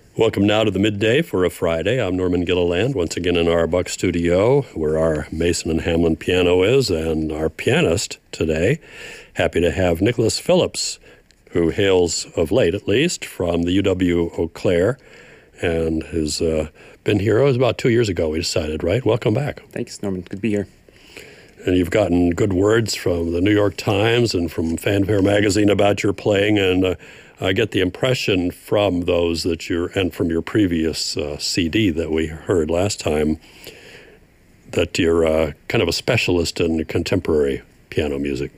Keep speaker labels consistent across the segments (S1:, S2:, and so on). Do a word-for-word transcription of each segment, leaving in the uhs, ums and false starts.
S1: Welcome now to the midday for a Friday. I'm Norman Gilliland, once again in our Buck studio, where our Mason and Hamlin piano is, and our pianist today. Happy to have Nicholas Phillips, who hails, of late at least, from the U W Eau Claire, and has uh, been here. It was about two years ago we decided, right? Welcome back.
S2: Thanks, Norman. Good to be here.
S1: And you've gotten good words from the New York Times and from Fanfare Magazine about your playing, and uh, I get the impression from those that you're, and from your previous uh, C D that we heard last time, that you're uh, kind of a specialist in contemporary piano music.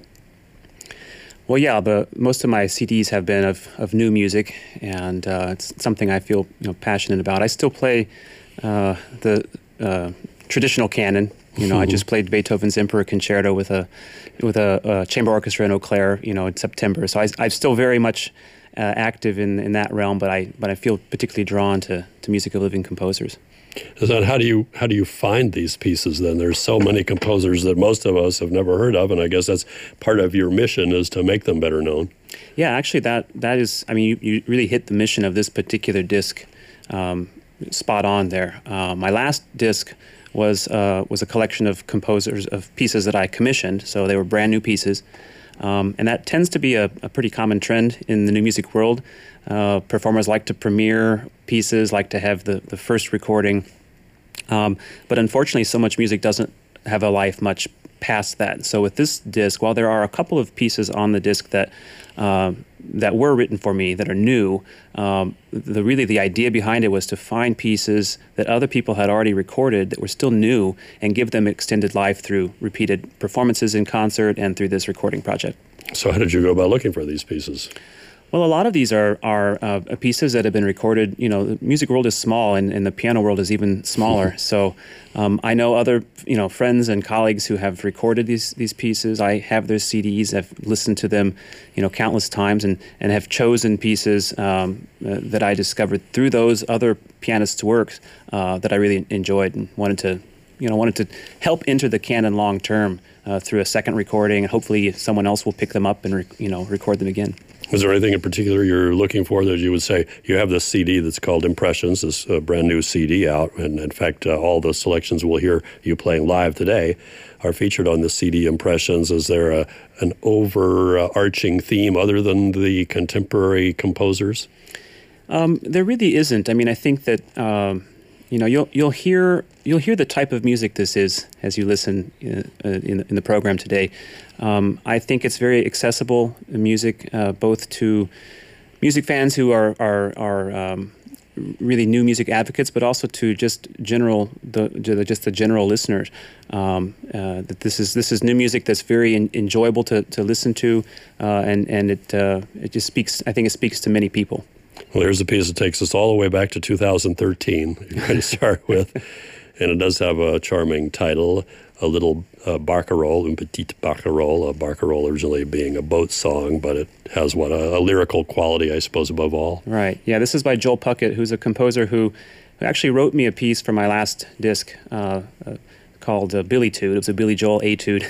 S2: Well, yeah, the most of my C Ds have been of, of new music, and uh, it's something I feel you know passionate about. I still play uh, the uh, traditional canon. You know, I just played Beethoven's Emperor Concerto with a with a, a chamber orchestra in Eau Claire, you know, in September. So I, I'm still very much uh, active in, in that realm, but I but I feel particularly drawn to, to music of living composers.
S1: So how do you how do you find these pieces then? There's so many composers that most of us have never heard of, and I guess that's part of your mission is to make them better known.
S2: Yeah, actually, that that is. I mean, you, you really hit the mission of this particular disc um, spot on there. Uh, my last disc was uh, was a collection of composers of pieces that I commissioned, so they were brand new pieces, um, and that tends to be a, a pretty common trend in the new music world. Uh, performers like to premiere pieces, like to have the, the first recording, um, but unfortunately so much music doesn't have a life much past that. So with this disc, while there are a couple of pieces on the disc that uh, that were written for me that are new, um, the really the idea behind it was to find pieces that other people had already recorded that were still new and give them extended life through repeated performances in concert and through this recording project.
S1: So how did you go about looking for these pieces?
S2: Well, a lot of these are are uh, pieces that have been recorded. You know, the music world is small, and, and the piano world is even smaller. So, um, I know other you know friends and colleagues who have recorded these these pieces. I have their C Ds. I've listened to them, you know, countless times, and, and have chosen pieces um, uh, that I discovered through those other pianists' works uh, that I really enjoyed and wanted to, you know, wanted to help enter the canon long term uh, through a second recording. Hopefully, someone else will pick them up and re- you know record them again.
S1: Is there anything in particular you're looking for that you would say you have this C D that's called Impressions, this uh, brand new C D out, and in fact, uh, all the selections we'll hear you playing live today are featured on the C D Impressions. Is there a, an overarching theme other than the contemporary composers?
S2: Um, there really isn't. I mean, I think that um, you know you'll you'll hear you'll hear the type of music this is as you listen uh, in in the program today. Um, I think it's very accessible music, uh, both to music fans who are are, are um, really new music advocates, but also to just general the just the general listeners. Um, uh, that this is this is new music that's very in, enjoyable to, to listen to, uh, and and it uh, it just speaks. I think it speaks to many people.
S1: Well, here's a piece that takes us all the way back to two thousand thirteen. You're going to start with, and it does have a charming title. A little uh, barcarolle, une petite barcarolle, a barcarolle originally being a boat song, but it has what, a, a lyrical quality, I suppose, above all.
S2: Right. Yeah, this is by Joel Puckett, who's a composer who, who actually wrote me a piece for my last disc uh, uh, called uh, Billy-tude. It was a Billy Joel etude.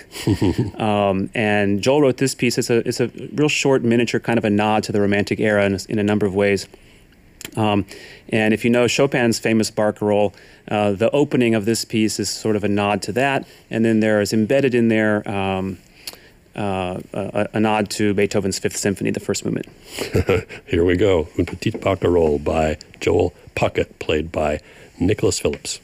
S2: um, and Joel wrote this piece. It's a, it's a real short miniature, kind of a nod to the Romantic era in a, in a number of ways. Um, and if you know Chopin's famous barcarolle, uh, the opening of this piece is sort of a nod to that, and then there is embedded in there um, uh, a, a nod to Beethoven's Fifth Symphony, the first movement.
S1: Here we go. Une petite barcarolle by Joel Puckett, played by Nicholas Phillips.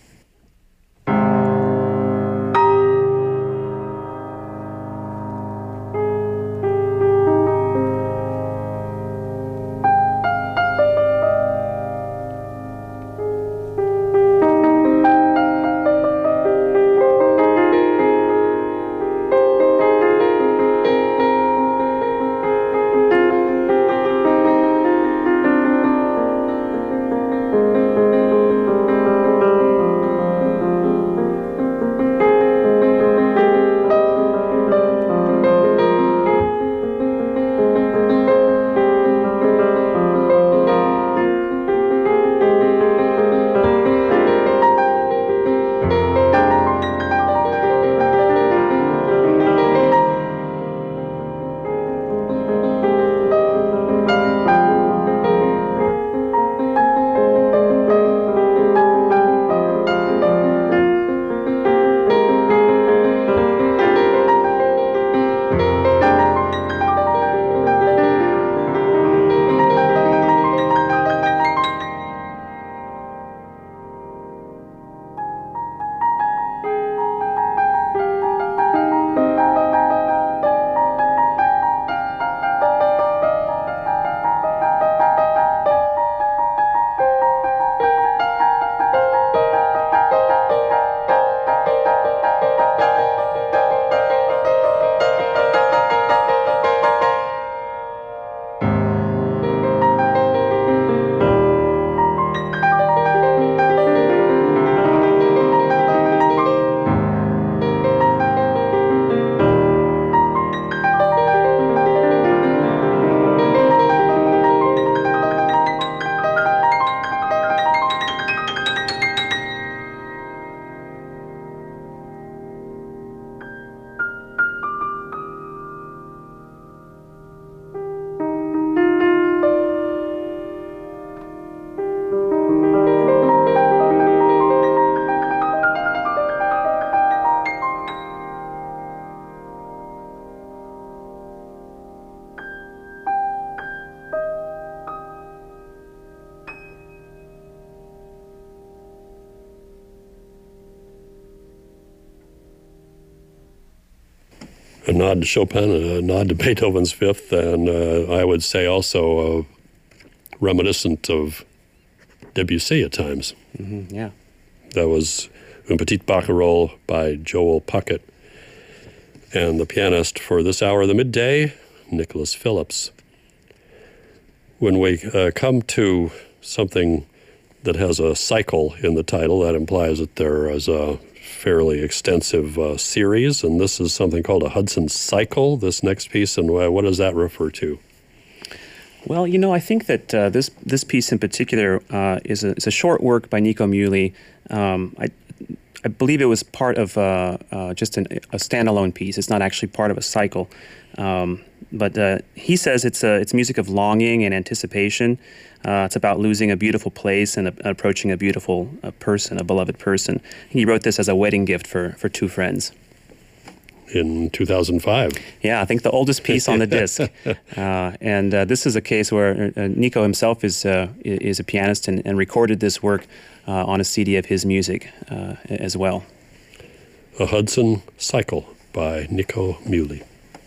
S1: a nod to Chopin, a nod to Beethoven's Fifth, and uh, I would say also uh, reminiscent of Debussy at times.
S2: Mm-hmm, yeah.
S1: That was Un Petit Barcarolle by Joel Puckett. And the pianist for this hour of the midday, Nicholas Phillips. When we uh, come to something that has a cycle in the title, that implies that there is a fairly extensive uh, series, and this is something called a Hudson Cycle, this next piece, and uh, what does that refer to?
S2: Well, you know, I think that uh, this this piece in particular uh, is, a, is a short work by Nico Muhly. Um, I, I believe it was part of uh, uh, just an, a standalone piece. It's not actually part of a cycle. Um, but uh, he says it's a, it's music of longing and anticipation. Uh, it's about losing a beautiful place and a, approaching a beautiful uh, person, a beloved person. He wrote this as a wedding gift for, for two friends.
S1: In two thousand five.
S2: Yeah, I think the oldest piece on the disc. Uh, and uh, this is a case where uh, Nico himself is uh, is a pianist and, and recorded this work uh, on a C D of his music uh, as well.
S1: A Hudson Cycle by Nico Muhly.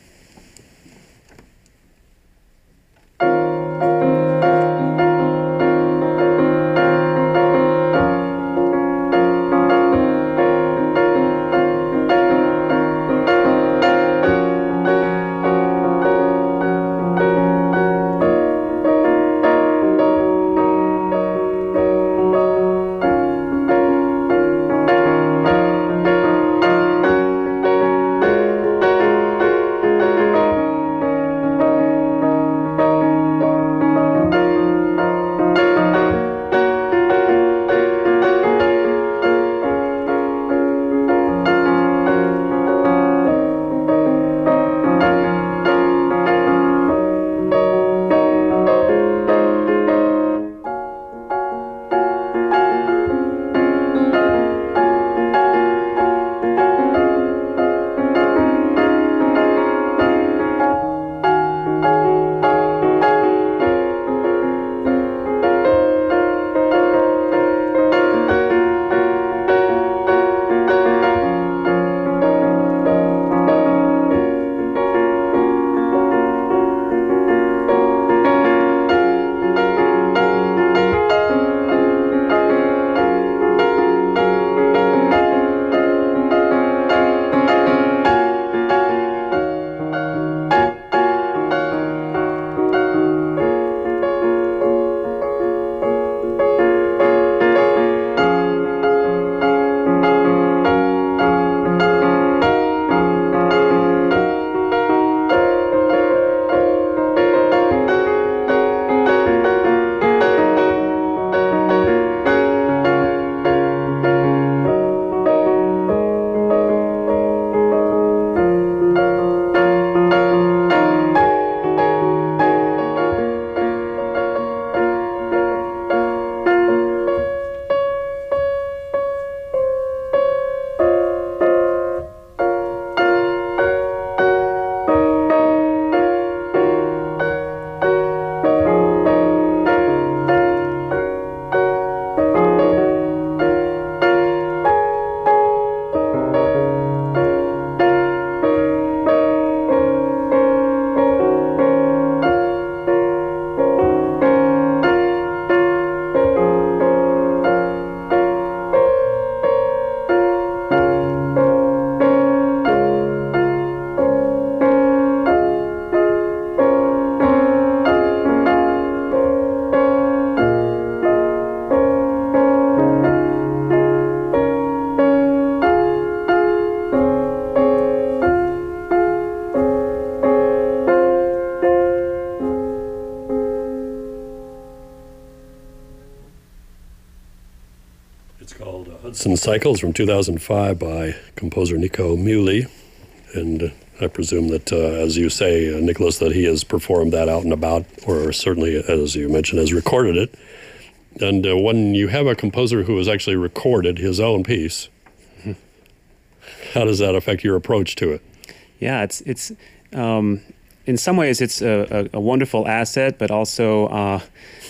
S1: Hudson Cycles from two thousand five by composer Nico Muhly. And uh, I presume that, uh, as you say, uh, Nicholas, that he has performed that out and about, or certainly, as you mentioned, has recorded it. And uh, when you have a composer who has actually recorded his own piece, mm-hmm. how does that affect your approach to it?
S2: Yeah, it's it's um, in some ways it's a, a, a wonderful asset, but also uh,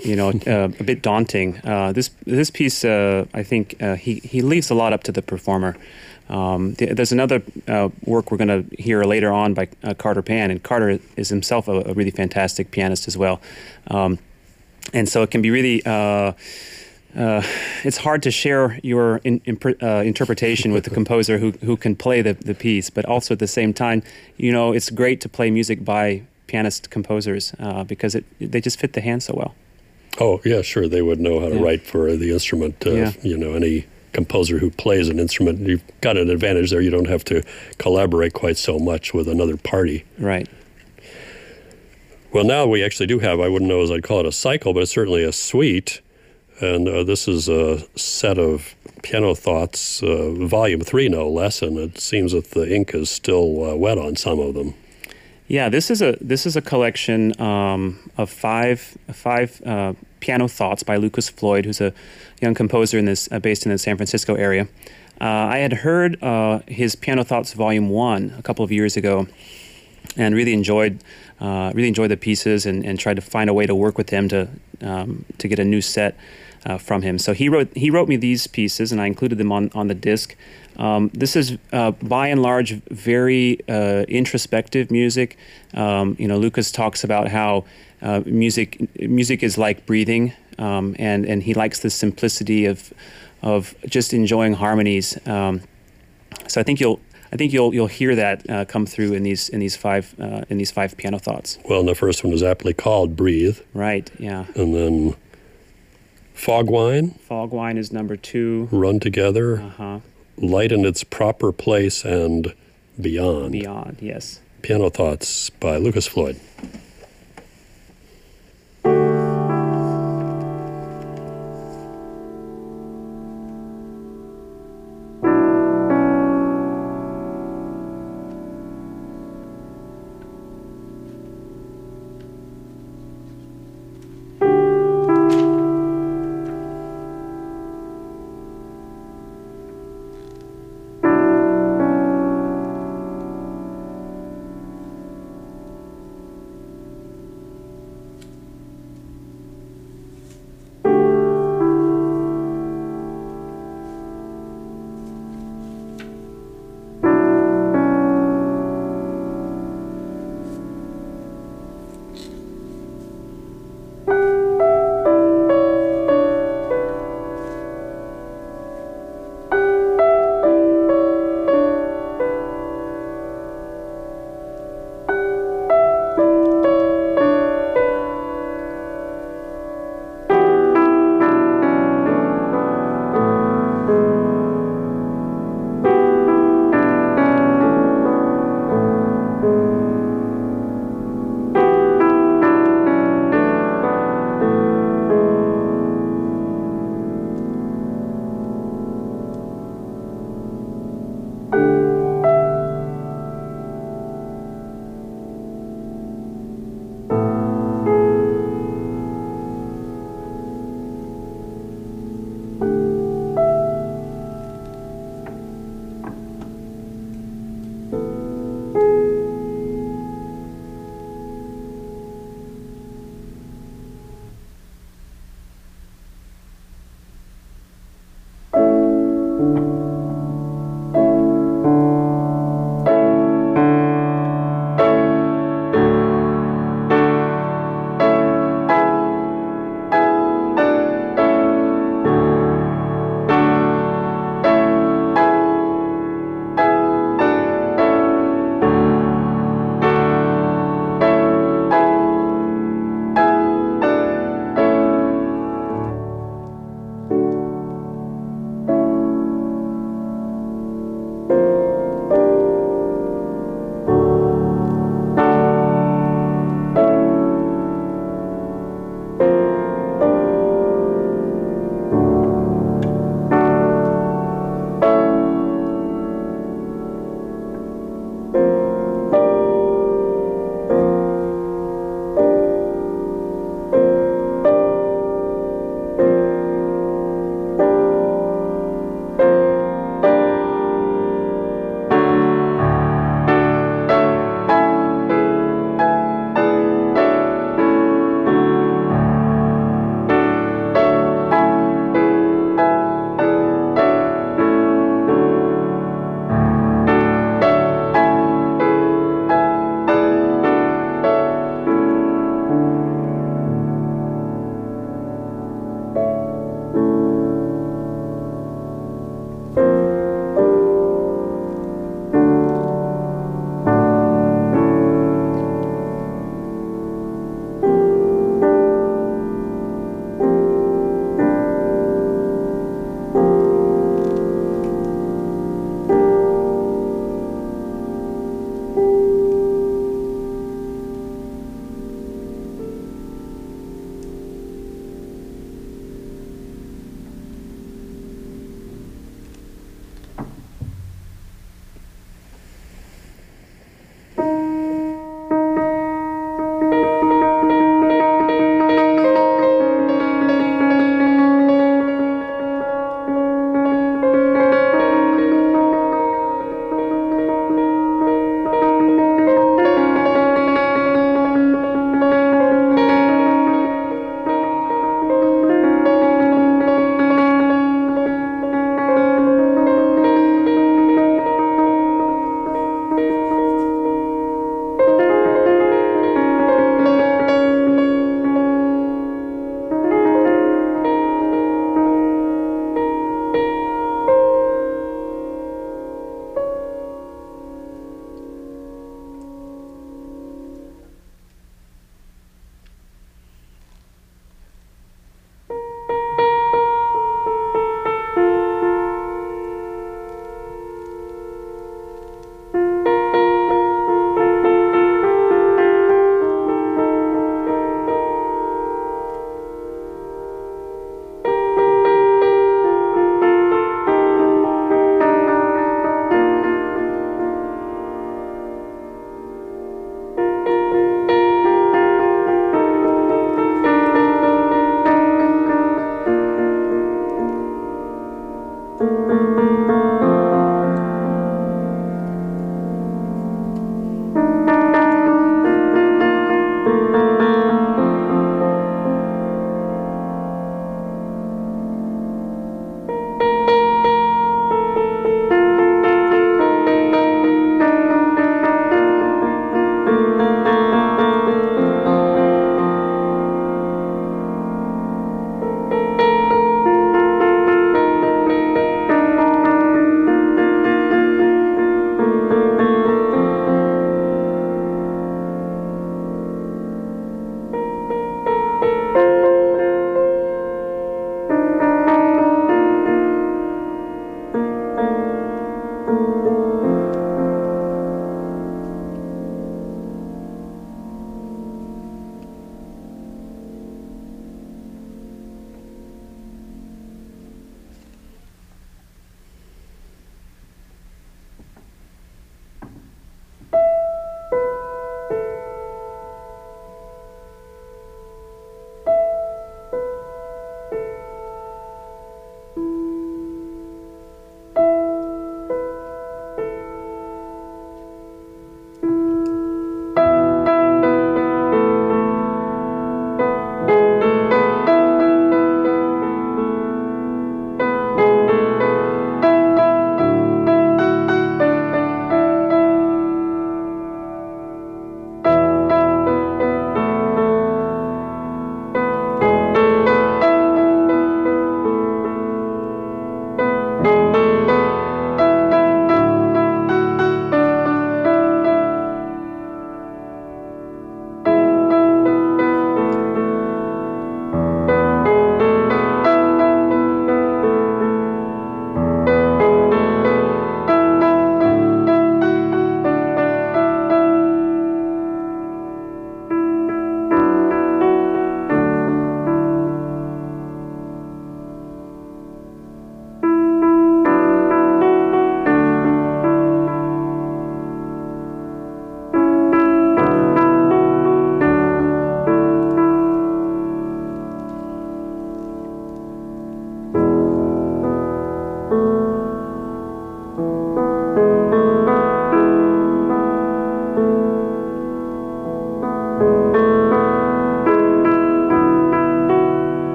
S2: you know, uh, a bit daunting. Uh, this this piece, uh, I think, uh, he he leaves a lot up to the performer. Um, th- there's another uh, work we're going to hear later on by uh, Carter Pan, and Carter is himself a, a really fantastic pianist as well. Um, and so it can be really. Uh, Uh, it's hard to share your in, in, uh, interpretation with the composer who who can play the, the piece, but also at the same time, you know, it's great to play music by pianist composers uh, because it they just fit the hand so well.
S1: Oh, yeah, sure. They would know how to
S2: Yeah.
S1: write for the instrument. Uh,
S2: Yeah.
S1: You know, any composer who plays an instrument, you've got an advantage there. You don't have to collaborate quite so much with another party.
S2: Right.
S1: Well, now we actually do have, I wouldn't know as I'd call it a cycle, but it's certainly a suite. And uh, this is a set of piano thoughts, uh, volume three, no less, and it seems that the ink is still uh, wet on some of them.
S2: Yeah, this is a this is a collection um, of five five uh, piano thoughts by Lucas Floyd, who's a young composer in this uh, based in the San Francisco area. Uh, I had heard uh, his Piano Thoughts Volume One a couple of years ago, and really enjoyed uh, really enjoyed the pieces, and, and tried to find a way to work with him to um, to get a new set uh, from him. So he wrote he wrote me these pieces, and I included them on on the disc. Um, this is uh, by and large very uh, introspective music. Um, you know, Lucas talks about how uh, music music is like breathing, um, and and he likes the simplicity of of just enjoying harmonies. Um, so I think you'll. I think you'll you'll hear that uh, come through in these in these five uh, in these five piano thoughts.
S1: Well, and the first one is aptly called "Breathe."
S2: Right. Yeah.
S1: And then "Fog Wine."
S2: Fog Wine is number two.
S1: "Run Together."
S2: Uh huh.
S1: "Light in Its Proper Place," and "Beyond."
S2: Beyond. Yes.
S1: Piano Thoughts by Lucas Floyd.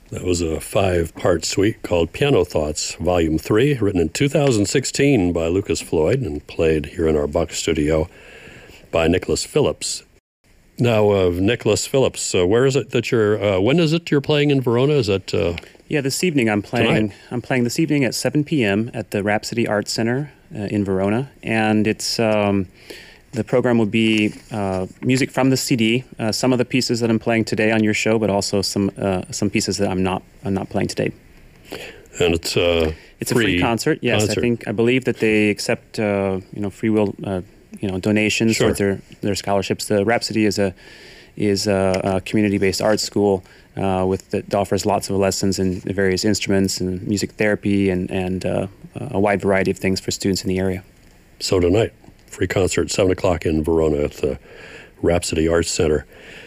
S1: That was a five-part suite called Piano Thoughts, Volume three, written in two thousand sixteen by Lucas Floyd and played here in our Buck studio by Nicholas Phillips. Now, uh, Nicholas Phillips, uh, where is it that you're, uh, when is it you're playing in Verona? Is that... Uh,
S2: yeah, this evening I'm playing,
S1: tonight?
S2: I'm playing this evening at seven p.m. at the Rhapsody Arts Center uh, in Verona, and it's... Um, The program will be uh, music from the C D. Uh, some of the pieces that I'm playing today on your show, but also some uh, some pieces that I'm not I'm not playing today.
S1: And it's uh,
S2: it's free a free concert. Yes,
S1: concert.
S2: I think I believe that they accept uh, you know free will uh, you know donations
S1: sure.
S2: for their their scholarships. The Rhapsody is a is a, a community based art school uh, with that offers lots of lessons in various instruments and music therapy and and uh, a wide variety of things for students in the area.
S1: So tonight. Free concert, seven o'clock in Verona at the Rhapsody Arts Center.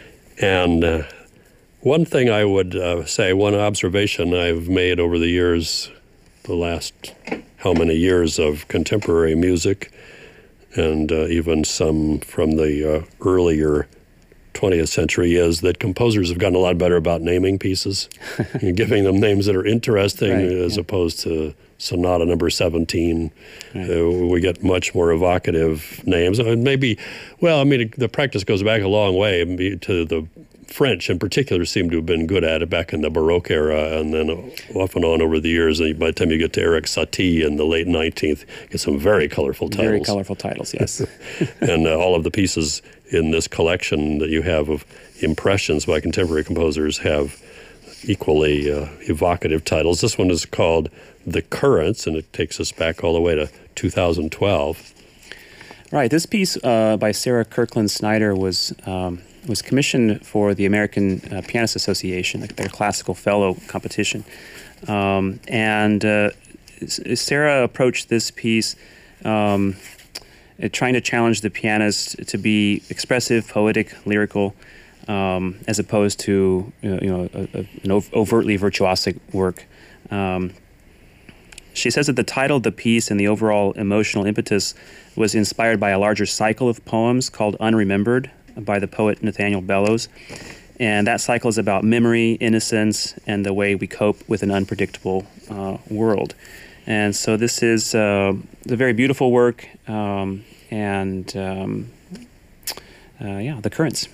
S1: And uh, one thing I would uh, say, one observation I've made over the years, the last how many years of contemporary music, and uh, even some from the uh, earlier twentieth century, is that composers have gotten a lot better about naming pieces and giving them names that are interesting
S2: right,
S1: as
S2: yeah.
S1: opposed to Sonata number seventeen.
S2: Right.
S1: Uh, we get much more evocative names. And maybe, well, I mean, the practice goes back a long way to the French in particular seem to have been good at it back in the Baroque era, and then off and on over the years. And by the time you get to Eric Satie in the late nineteenth, you get some very colorful titles.
S2: Very colorful titles, yes.
S1: And uh, all of the pieces in this collection that you have of impressions by contemporary composers have equally uh, evocative titles. This one is called The Currents, and it takes us back all the way to two thousand twelve.
S2: Right. This piece uh, by Sarah Kirkland Snyder was um, was commissioned for the American uh, Pianist Association, their classical fellow competition. Um, and uh, Sarah approached this piece um, trying to challenge the pianist to be expressive, poetic, lyrical, um, as opposed to you know a, a, an overtly virtuosic work. Um, She says that the title of the piece and the overall emotional impetus was inspired by a larger cycle of poems called Unremembered by the poet Nathaniel Bellows. And that cycle is about memory, innocence, and the way we cope with an unpredictable uh, world. And so this is uh, a very beautiful work, um, and um, uh, yeah, The Currents.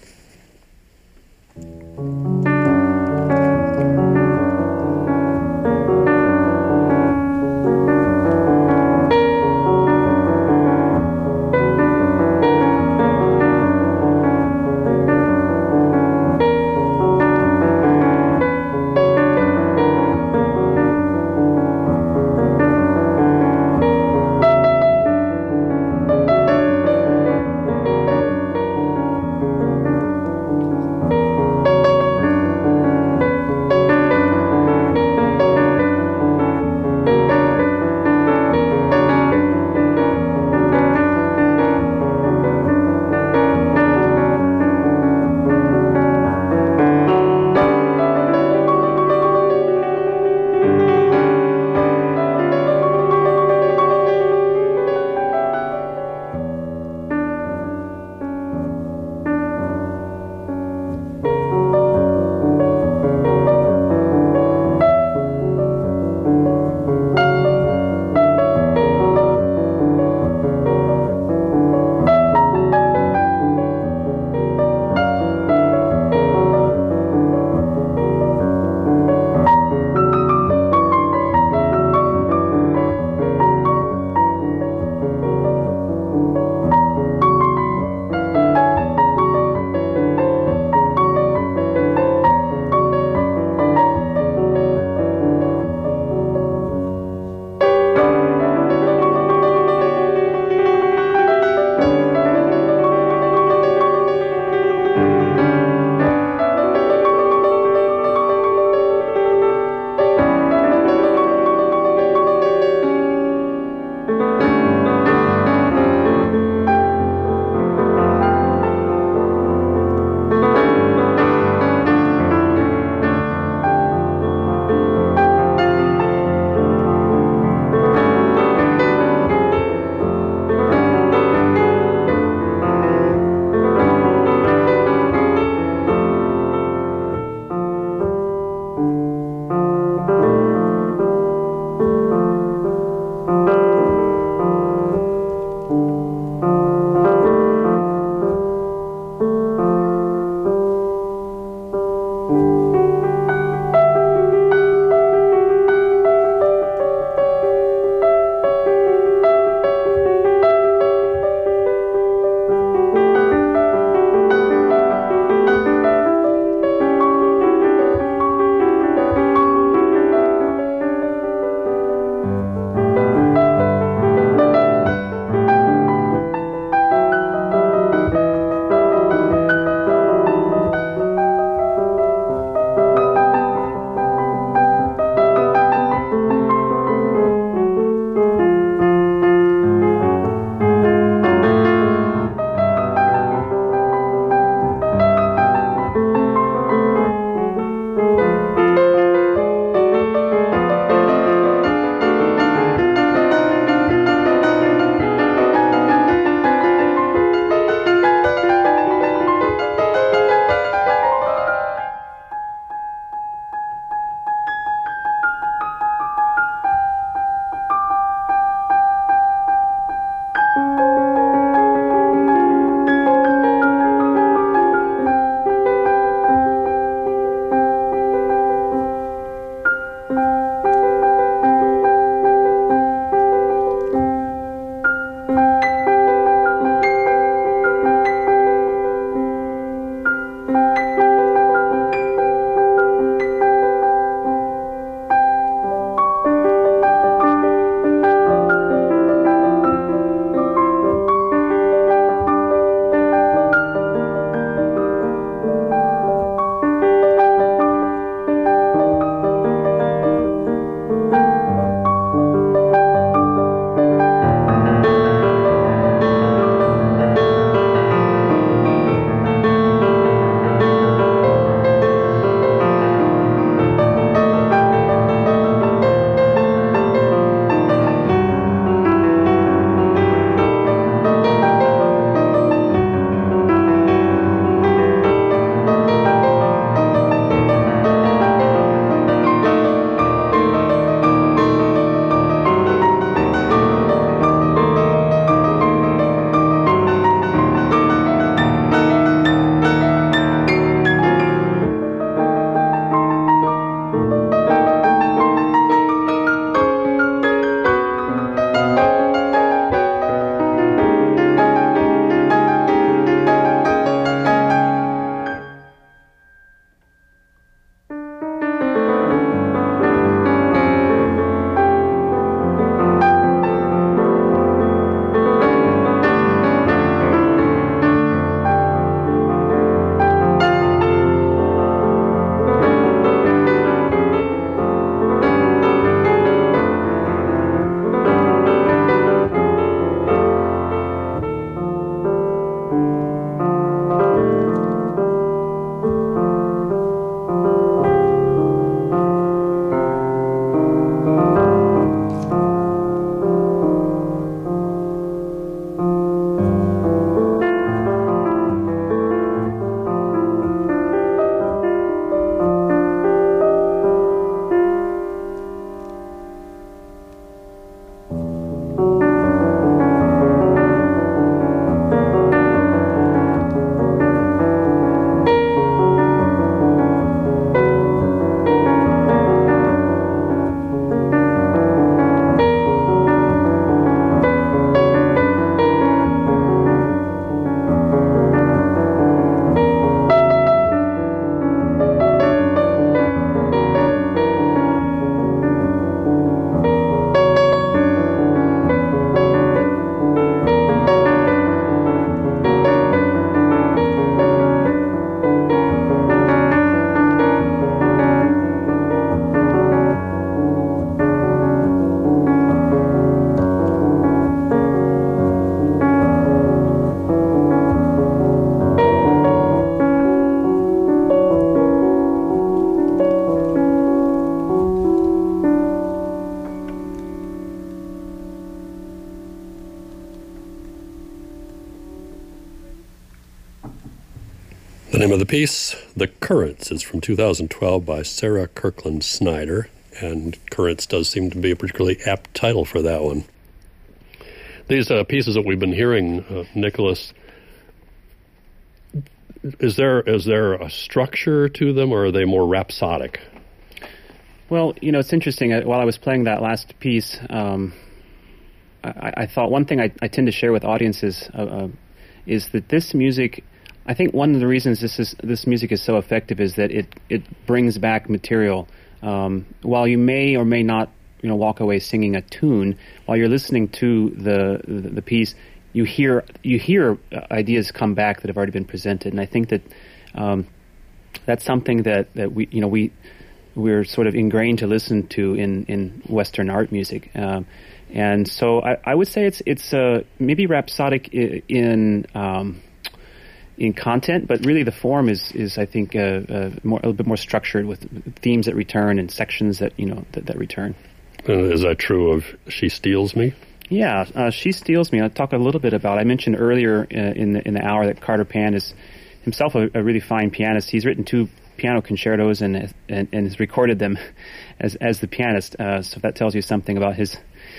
S1: The name of the piece, The Currents, is from two thousand twelve by Sarah Kirkland Snyder, and Currents does seem to be a particularly apt title for that one. These uh, pieces that we've been hearing, uh, Nicholas, is there is there a structure to them, or are they more rhapsodic?
S2: Well, you know, it's interesting. While I was playing that last piece, um, I, I thought one thing I, I tend to share with audiences uh, uh, is that this music, I think one of the reasons this is this music is so effective is that it, it brings back material. Um, while you may or may not, you know, walk away singing a tune, while you're listening to the the, the piece, you hear you hear ideas come back that have already been presented, and I think that um, that's something that, that we you know we we're sort of ingrained to listen to in, in Western art music, um, and so I, I would say it's it's uh, maybe rhapsodic in. in um, in content, but really the form is, is I think, uh, uh, more, a little bit more structured with themes that return and sections that, you know, that, that return.
S1: Uh, is that true of She Steals Me?
S2: Yeah, uh, She Steals Me. I'll talk a little bit about, I mentioned earlier uh, in, the, in the hour that Carter Pan is himself a, a really fine pianist. He's written two piano concertos and and, and has recorded them as, as the pianist, uh, so that tells you something about his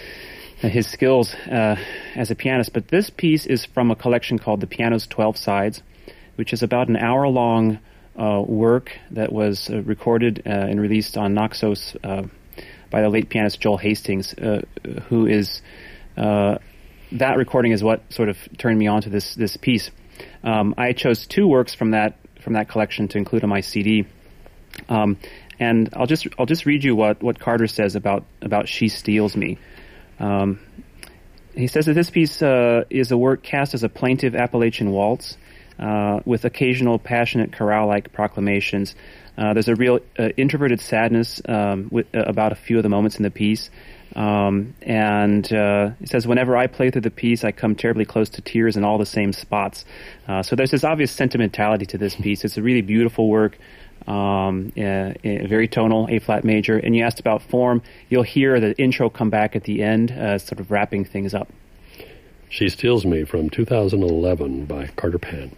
S2: his skills uh, as a pianist. But this piece is from a collection called The Piano's twelve Sides, which is about an hour-long uh, work that was uh, recorded uh, and released on Naxos uh, by the late pianist Joel Hastings, uh, who is... Uh, that recording is what sort of turned me on to this this piece. Um, I chose two works from that from that collection to include on my C D, um, and I'll just I'll just read you what, what Carter says about about She Steals Me. Um, he says that this piece uh, is a work cast as a plaintive Appalachian waltz uh, with occasional passionate chorale-like proclamations. Uh, there's a real uh, introverted sadness um, with, uh, about a few of the moments in the piece. Um, and uh, he says, whenever I play through the piece, I come terribly close to tears in all the same spots. Uh, so there's this obvious sentimentality to this piece. It's a really beautiful work, um, uh, very tonal, A-flat major. And you asked about form. You'll hear the intro come back at the end, uh, sort of wrapping things up.
S1: She Steals Me from two thousand eleven by Carter Pan.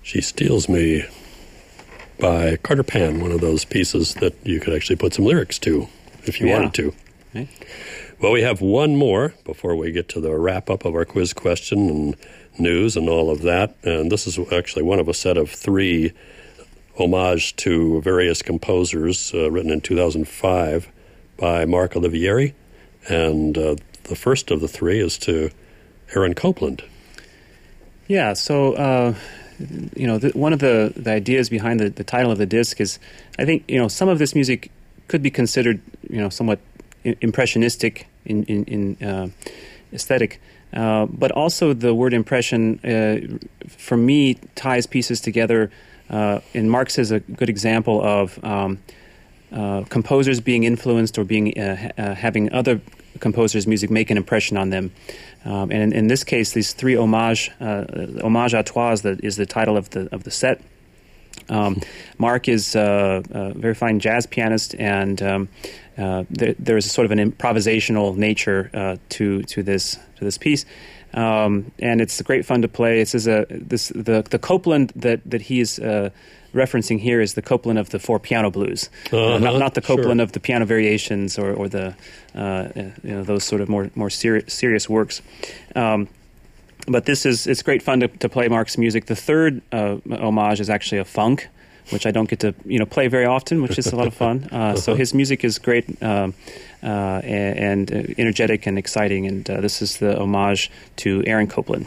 S1: She Steals Me by Carter Pan, one of those pieces that you could actually put some lyrics to if you
S2: Yeah.
S1: wanted to.
S2: Okay.
S1: Well, we have one more before we get to the wrap-up of our quiz question and news and all of that. And this is actually one of a set of three homage to various composers uh, written in two thousand five by Mark Olivieri. And uh, the first of the three is to Aaron Copland.
S2: Yeah, so, uh, you know, the, one of the, the ideas behind the, the title of the disc is, I think, you know, some of this music could be considered, you know, somewhat i- impressionistic in, in, in uh, aesthetic. Uh, but also the word impression, uh, for me, ties pieces together. Uh, and Marx is a good example of um, uh, composers being influenced or being uh, ha- uh, having other composers' music make an impression on them. Um, and in, in this case, these three homage, uh, homage à toi is the, is the title of the of the set. Um, Mark is uh, a very fine jazz pianist, and um, uh, there, there's a sort of an improvisational nature uh, to to this to this piece, um, and it's great fun to play. This is a this the the Copland that that he is uh, referencing here is the Copland of the Four Piano Blues,
S1: Uh-huh,
S2: uh, not not the Copland
S1: sure.
S2: of the Piano Variations or or the uh, you know those sort of more more seri- serious works. Um, But this is, it's great fun to, to play Mark's music. The third uh, homage is actually a funk, which I don't get to, you know, play very often, which is a lot of fun. Uh, so his music is great um, uh, and, and uh, energetic and exciting. And uh, this is the homage to Aaron Copland.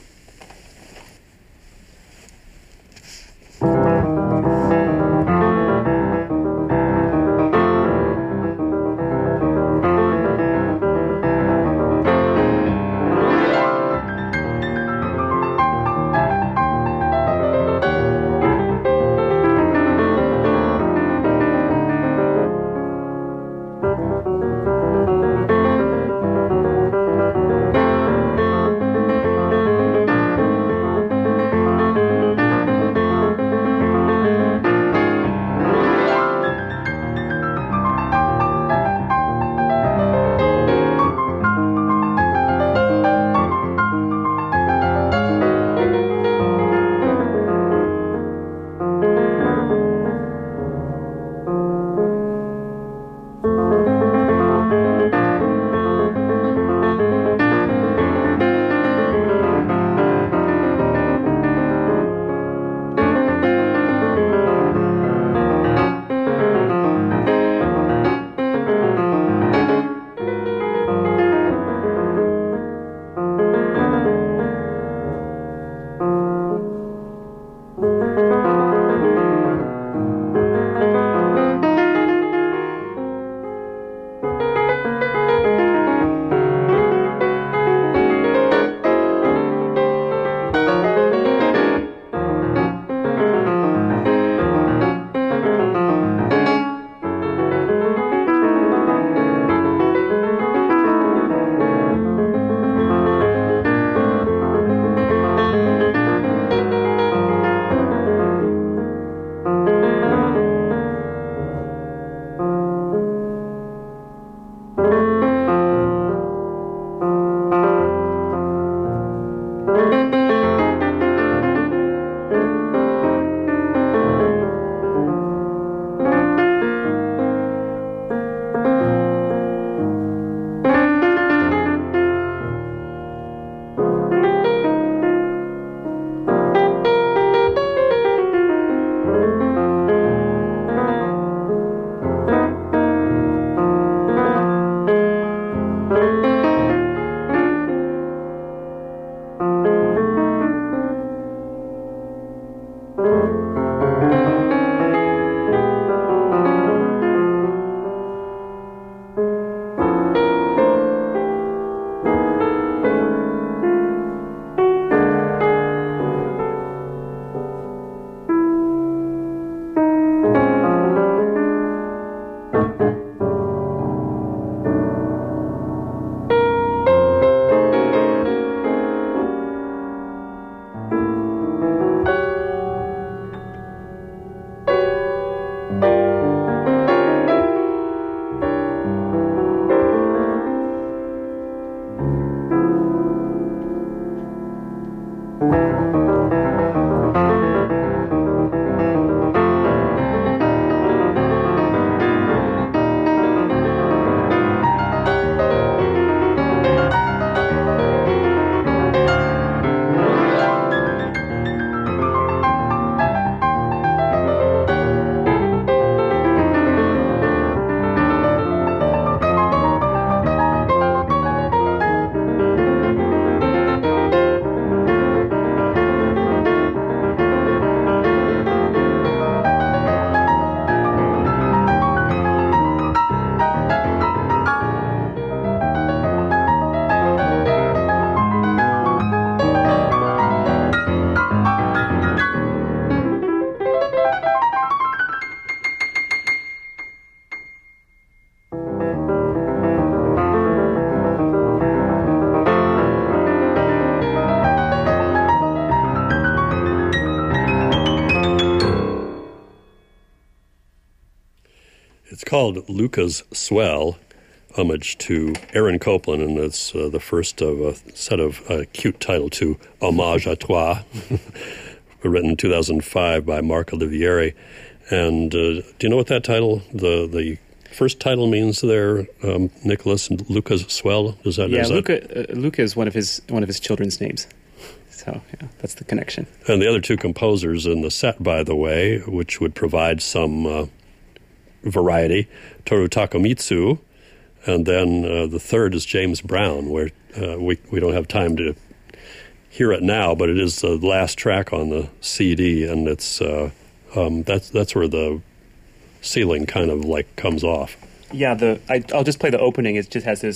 S1: called Luca's Swell, homage to Aaron Copland, and it's uh, the first of a set of uh, cute title to Hommage à Toi, written in two thousand five by Mark Olivieri. And uh, do you know what that title, the the first title means there, um, Nicholas? Luca's Swell? Does that?
S2: Yeah,
S1: is
S2: Luca.
S1: That...
S2: Uh, Luca is one of his one of his children's names. So yeah, that's the connection.
S1: And the other two composers in the set, by the way, which would provide some uh, variety, Toru Takemitsu, and then uh, the third is James Brown, where uh, we we don't have time to hear it now, but it is the last track on the C D, and it's uh, um, that's that's where the ceiling kind of like comes off.
S2: Yeah, the I, I'll just play the opening. It just has this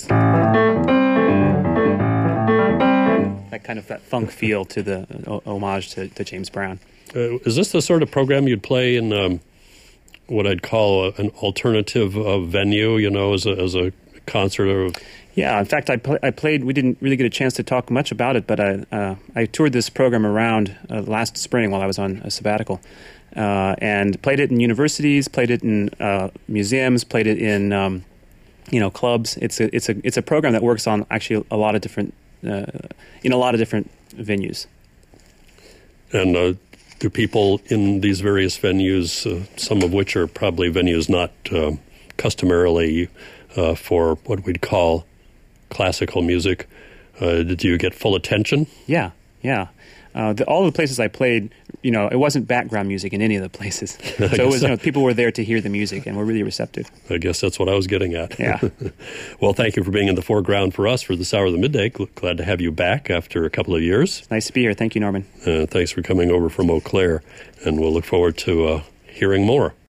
S2: that kind of that funk feel to the uh, homage to, to James Brown.
S1: Uh, is this the sort of program you'd play in um, what I'd call a, an alternative uh, venue? You know, as a as a concert or.
S2: Yeah, in fact, I, pl- I played. We didn't really get a chance to talk much about it, but I uh, I toured this program around uh, last spring while I was on a sabbatical, uh, and played it in universities, played it in uh, museums, played it in um, you know clubs. It's a it's a it's a program that works on actually a lot of different uh, in a lot of different venues.
S1: And uh, do people in these various venues, uh, some of which are probably venues not uh, customarily uh, for what we'd call classical music, uh, did you get full attention?
S2: Yeah, yeah. Uh, the, all the places I played, you know, it wasn't background music in any of the places. So it was, you know, people were there to hear the music and were really receptive.
S1: I guess that's what I was getting at.
S2: Yeah.
S1: Well, thank you for being in the foreground for us for this hour of the midday. Glad to have you back after a couple of years.
S2: It's nice to be here. Thank you, Norman.
S1: Uh, thanks for coming over from Eau Claire, and we'll look forward to uh, hearing more.